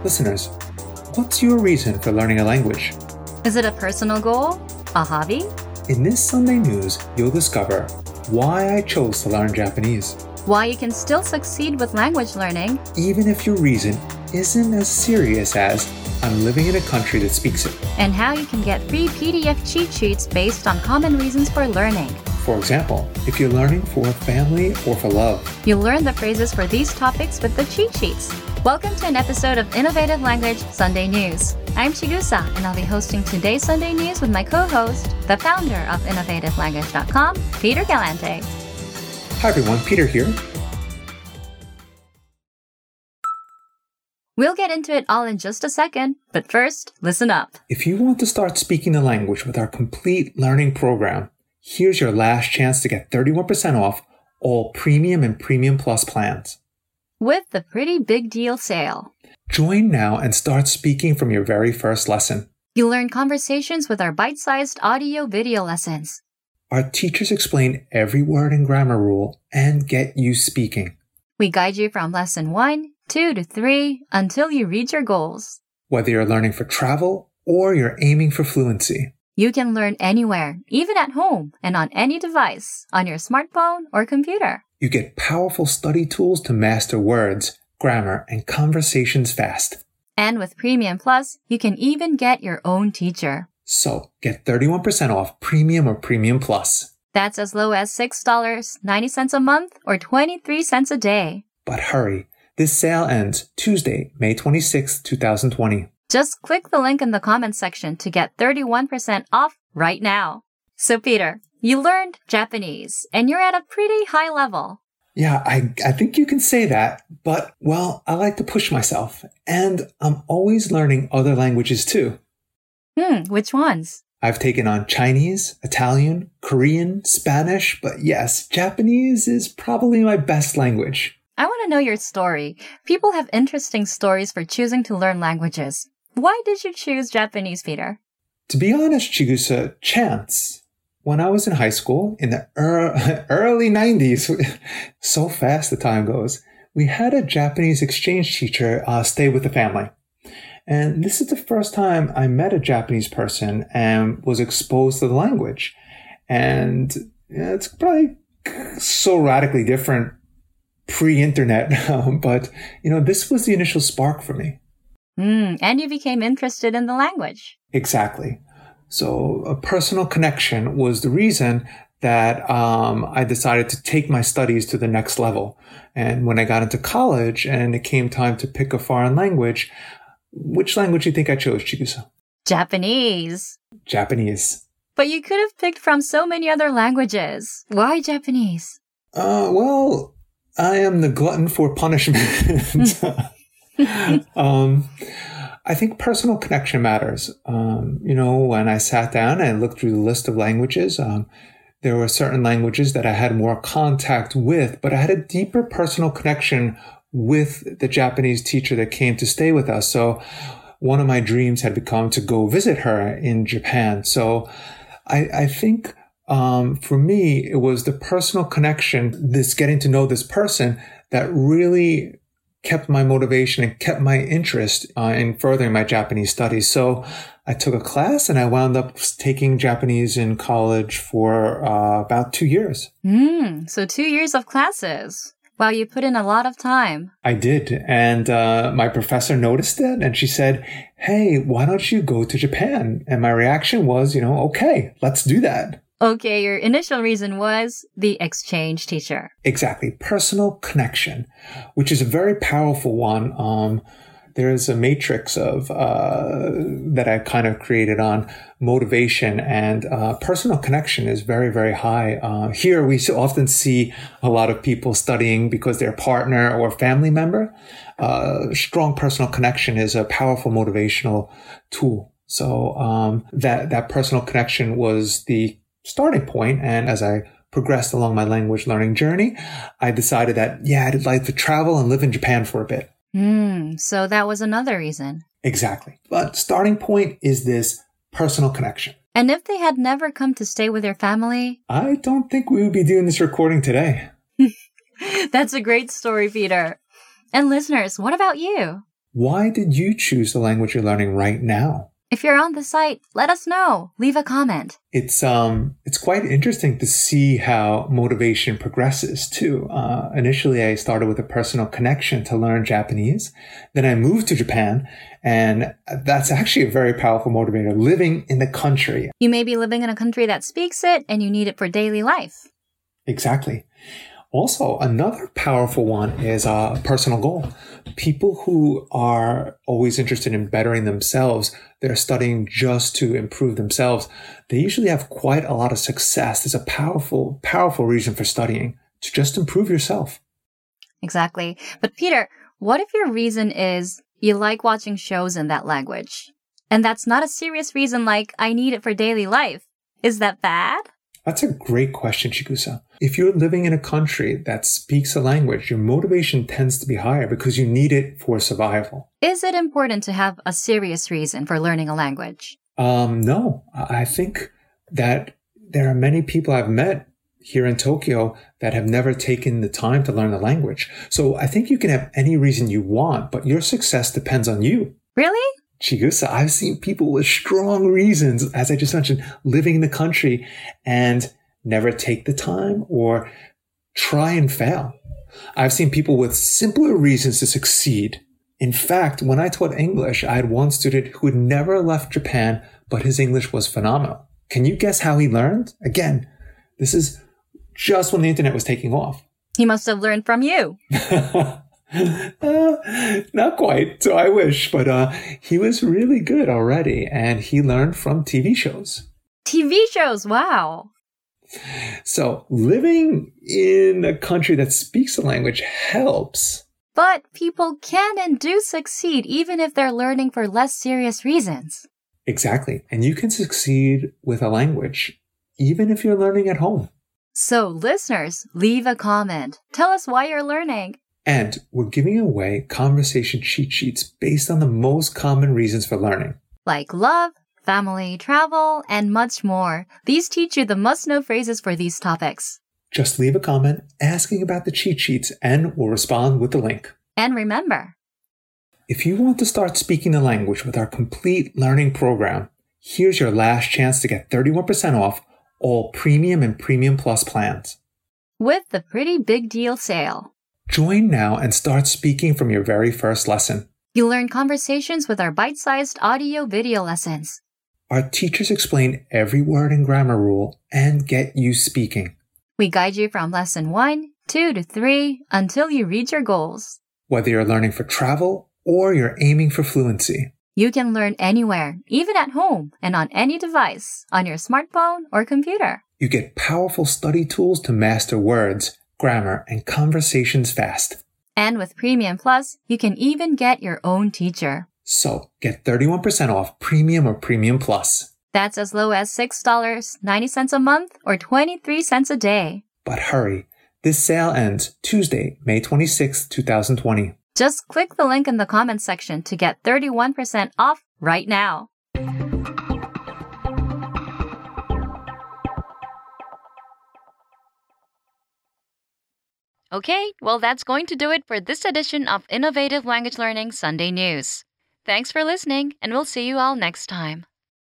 Listeners, what's your reason for learning a language? Is it a personal goal? A hobby? In this Sunday news, you'll discover why I chose to learn Japanese. Why you can still succeed with language learning, Even if your reason isn't as serious as I'm living in a country that speaks it. and how you can get free PDF cheat sheets based on common reasons for learning. For example, if you're learning for family or for love. You'll learn the phrases for these topics with the cheat sheets. Welcome to an episode of Innovative Language Sunday News. I'm Chigusa, and I'll be hosting today's Sunday News with my co-host, the founder of InnovativeLanguage.com, Peter Galante. Hi everyone, Peter here. We'll get into it all in just a second, but first, listen up. If you want to start speaking the language with our complete learning program, here's your last chance to get 31% off all Premium and Premium Plus plans. With the Pretty Big Deal sale. Join now and start speaking from your very first lesson. You'll learn conversations with our bite-sized audio-video lessons. Our teachers explain every word and grammar rule and get you speaking. We guide you from lesson 1, 2 to 3 until you reach your goals. Whether you're learning for travel or you're aiming for fluency. You can learn anywhere, even at home and on any device, on your smartphone or computer. You get powerful study tools to master words, grammar, and conversations fast. And with Premium Plus, you can even get your own teacher. So get 31% off Premium or Premium Plus. That's as low as $6.90 a month or 23 cents a day. But hurry, this sale ends Tuesday, May 26, 2020. Just click the link in the comments section to get 31% off right now. So Peter, you learned Japanese and you're at a pretty high level. Yeah, I think you can say that, but, well, I like to push myself, and I'm always learning other languages too. Which ones? I've taken on Chinese, Italian, Korean, Spanish, but yes, Japanese is probably my best language. I want to know your story. People have interesting stories for choosing to learn languages. Why did you choose Japanese, Peter? To be honest, Chigusa, chance. When I was in high school, in the early 90s, so fast the time goes, we had a Japanese exchange teacher stay with the family. And this is the first time I met a Japanese person and was exposed to the language. And it's probably so radically different pre-internet, but, this was the initial spark for me. And you became interested in the language. Exactly. So a personal connection was the reason that I decided to take my studies to the next level. And when I got into college and it came time to pick a foreign language, which language do you think I chose, Chigusa? Japanese. Japanese. But you could have picked from so many other languages. Why Japanese? Well, I am the glutton for punishment. I think personal connection matters. When I sat down and looked through the list of languages, there were certain languages that I had more contact with, but I had a deeper personal connection with the Japanese teacher that came to stay with us. So one of my dreams had become to go visit her in Japan. So I think for me, it was the personal connection, this getting to know this person that really kept my motivation and kept my interest in furthering my Japanese studies. So I took a class and I wound up taking Japanese in college for about 2 years. So 2 years of classes. Wow, you put in a lot of time. I did. And my professor noticed it and she said, hey, why don't you go to Japan? And my reaction was, okay, let's do that. Okay, your initial reason was the exchange teacher. Exactly. Personal connection, which is a very powerful one. There's a matrix of that I kind of created on motivation, and personal connection is very, very high. Here, we often see a lot of people studying because their partner or family member. Strong personal connection is a powerful motivational tool. So that personal connection was the starting point. And as I progressed along my language learning journey, I decided that, I'd like to travel and live in Japan for a bit. So that was another reason. Exactly. But starting point is this personal connection. And if they had never come to stay with your family? I don't think we would be doing this recording today. That's a great story, Peter. And listeners, what about you? Why did you choose the language you're learning right now? If you're on the site, let us know. Leave a comment. It's quite interesting to see how motivation progresses too. Initially, I started with a personal connection to learn Japanese. Then I moved to Japan, and that's actually a very powerful motivator, living in the country. You may be living in a country that speaks it, and you need it for daily life. Exactly. Also, another powerful one is a personal goal. People who are always interested in bettering themselves, they're studying just to improve themselves. They usually have quite a lot of success. There's a powerful, powerful reason for studying, to just improve yourself. Exactly. But Peter, what if your reason is you like watching shows in that language? And that's not a serious reason like, I need it for daily life. Is that bad? That's a great question, Chigusa. If you're living in a country that speaks a language, your motivation tends to be higher because you need it for survival. Is it important to have a serious reason for learning a language? No. I think that there are many people I've met here in Tokyo that have never taken the time to learn the language. So I think you can have any reason you want, but your success depends on you. Really? Chigusa, I've seen people with strong reasons, as I just mentioned, living in the country and never take the time or try and fail. I've seen people with simpler reasons to succeed. In fact, when I taught English, I had one student who had never left Japan, but his English was phenomenal. Can you guess how he learned? Again, this is just when the internet was taking off. He must have learned from you. Not quite, so I wish, but he was really good already, and he learned from TV shows. TV shows, wow. So living in a country that speaks the language helps. But people can and do succeed even if they're learning for less serious reasons. Exactly, and you can succeed with a language, even if you're learning at home. So listeners, leave a comment. Tell us why you're learning. And we're giving away conversation cheat sheets based on the most common reasons for learning. Like love, family, travel, and much more. These teach you the must-know phrases for these topics. Just leave a comment asking about the cheat sheets and we'll respond with the link. And remember, if you want to start speaking the language with our complete learning program, here's your last chance to get 31% off all Premium and Premium Plus plans. With the Pretty Big Deal sale. Join now and start speaking from your very first lesson. You'll learn conversations with our bite-sized audio-video lessons. Our teachers explain every word and grammar rule and get you speaking. We guide you from lesson 1, 2 to 3 until you reach your goals. Whether you're learning for travel or you're aiming for fluency. You can learn anywhere, even at home and on any device, on your smartphone or computer. You get powerful study tools to master words, grammar, and conversations fast. And with Premium Plus, you can even get your own teacher. So get 31% off Premium or Premium Plus. That's as low as $6.90 a month or 23 cents a day. But hurry, this sale ends Tuesday, May 26, 2020. Just click the link in the comments section to get 31% off right now. Okay, well that's going to do it for this edition of Innovative Language Learning Sunday News. Thanks for listening, and we'll see you all next time.